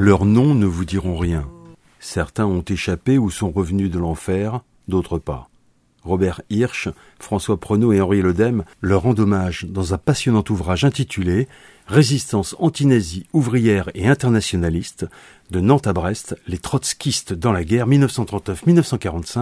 Leurs noms ne vous diront rien. Certains ont échappé ou sont revenus de l'enfer, d'autres pas. Robert Hirsch, François Preneau et Henri Ledem leur rendent hommage dans un passionnant ouvrage intitulé « Résistance antinazie, ouvrière et internationaliste, de Nantes à Brest, les trotskistes dans la guerre 1939-1945 »,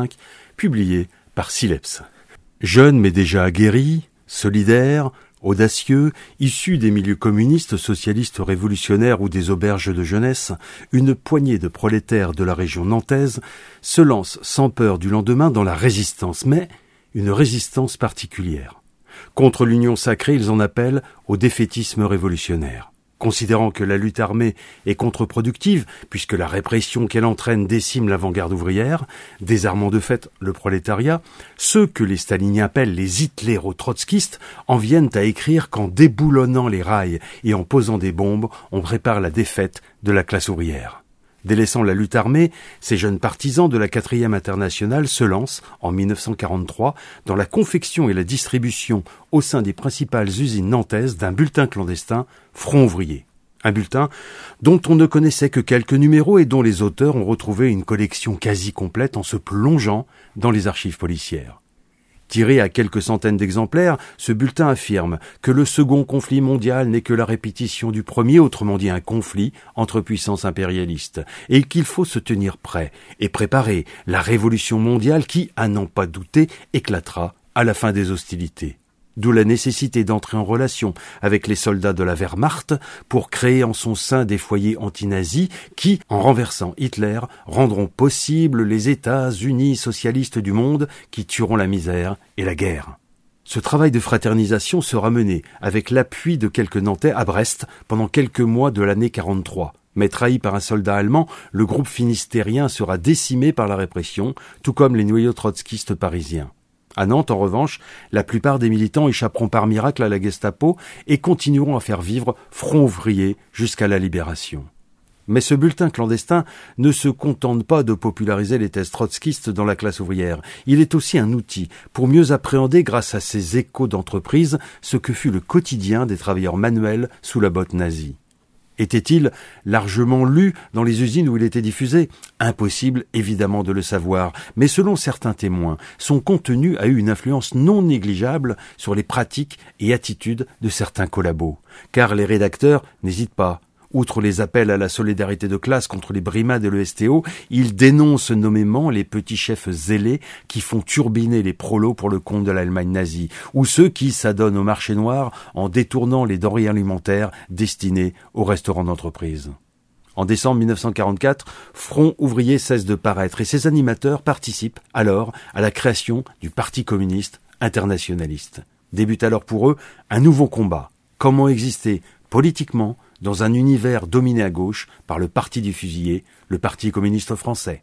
publié par Sileps. Jeunes mais déjà aguerris, solidaires, audacieux, issus des milieux communistes, socialistes, révolutionnaires ou des auberges de jeunesse, une poignée de prolétaires de la région nantaise se lance sans peur du lendemain dans la résistance, mais une résistance particulière. Contre l'union sacrée, ils en appellent au défaitisme révolutionnaire. Considérant que la lutte armée est contre-productive, puisque la répression qu'elle entraîne décime l'avant-garde ouvrière, désarmant de fait le prolétariat, ceux que les staliniens appellent les hitléro-trotskistes en viennent à écrire qu'en déboulonnant les rails et en posant des bombes, on prépare la défaite de la classe ouvrière. Délaissant la lutte armée, ces jeunes partisans de la 4e internationale se lancent, en 1943, dans la confection et la distribution au sein des principales usines nantaises d'un bulletin clandestin, Front ouvrier. Un bulletin dont on ne connaissait que quelques numéros et dont les auteurs ont retrouvé une collection quasi complète en se plongeant dans les archives policières. Tiré à quelques centaines d'exemplaires, ce bulletin affirme que le second conflit mondial n'est que la répétition du premier, autrement dit un conflit entre puissances impérialistes, et qu'il faut se tenir prêt et préparer la révolution mondiale qui, à n'en pas douter, éclatera à la fin des hostilités. D'où la nécessité d'entrer en relation avec les soldats de la Wehrmacht pour créer en son sein des foyers antinazis qui, en renversant Hitler, rendront possible les États-Unis socialistes du monde qui tueront la misère et la guerre. Ce travail de fraternisation sera mené avec l'appui de quelques Nantais à Brest pendant quelques mois de l'année 43. Mais trahi par un soldat allemand, le groupe finistérien sera décimé par la répression, tout comme les noyaux trotskistes parisiens. À Nantes, en revanche, la plupart des militants échapperont par miracle à la Gestapo et continueront à faire vivre Front ouvrier jusqu'à la libération. Mais ce bulletin clandestin ne se contente pas de populariser les thèses trotskistes dans la classe ouvrière. Il est aussi un outil pour mieux appréhender, grâce à ses échos d'entreprise, ce que fut le quotidien des travailleurs manuels sous la botte nazie. Était-il largement lu dans les usines où il était diffusé ? Impossible, évidemment, de le savoir, mais selon certains témoins, son contenu a eu une influence non négligeable sur les pratiques et attitudes de certains collabos. Car les rédacteurs n'hésitent pas. Outre les appels à la solidarité de classe contre les brimades et le STO, ils dénoncent nommément les petits chefs zélés qui font turbiner les prolos pour le compte de l'Allemagne nazie, ou ceux qui s'adonnent au marché noir en détournant les denrées alimentaires destinées aux restaurants d'entreprise. En décembre 1944, Front ouvrier cesse de paraître et ses animateurs participent alors à la création du Parti communiste internationaliste. Débute alors pour eux un nouveau combat. Comment exister politiquement dans un univers dominé à gauche par le parti du fusillé, le Parti communiste français.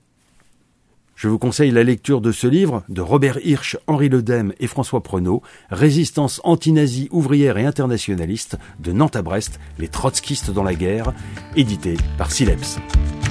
Je vous conseille la lecture de ce livre de Robert Hirsch, Henri Ledem et François Preneau, Résistance antinazie, ouvrière et internationaliste, de Nantes à Brest, les trotskistes dans la guerre, édité par Sileps.